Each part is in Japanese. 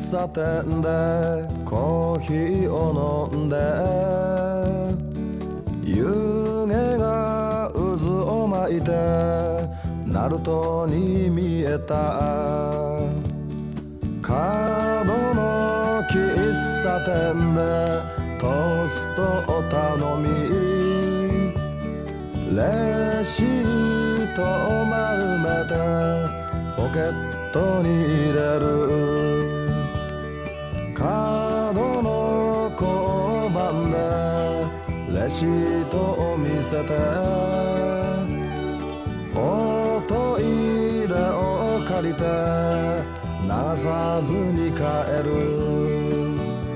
茶店でコーヒーを飲んで湯気が渦を巻いてナルトに見えた角の喫茶店でトーストを頼みレシートを丸めてポケットに入れる角の交番でレシートを見せておトイレを借りて流さずに帰る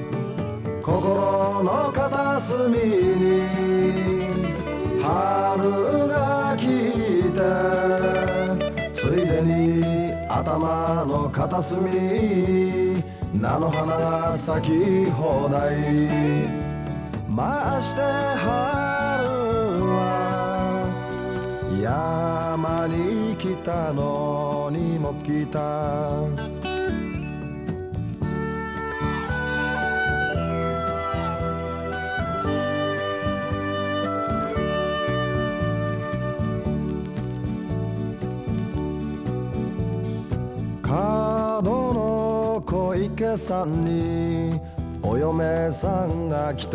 心の片隅に春が来てついでに頭の片隅に菜の花が咲き放題まして春は山に来たのにも来た角の小池さんにお嫁さんが来て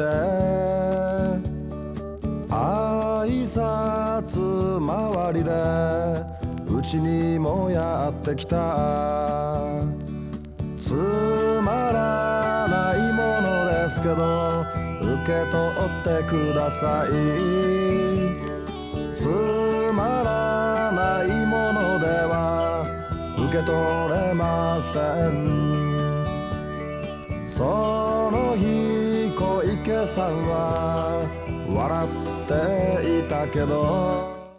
挨拶回りでうちにもやってきたつまらないものですけど受け取ってくださいつまらないものでは受け取れませんその日小池さんは笑っていたけど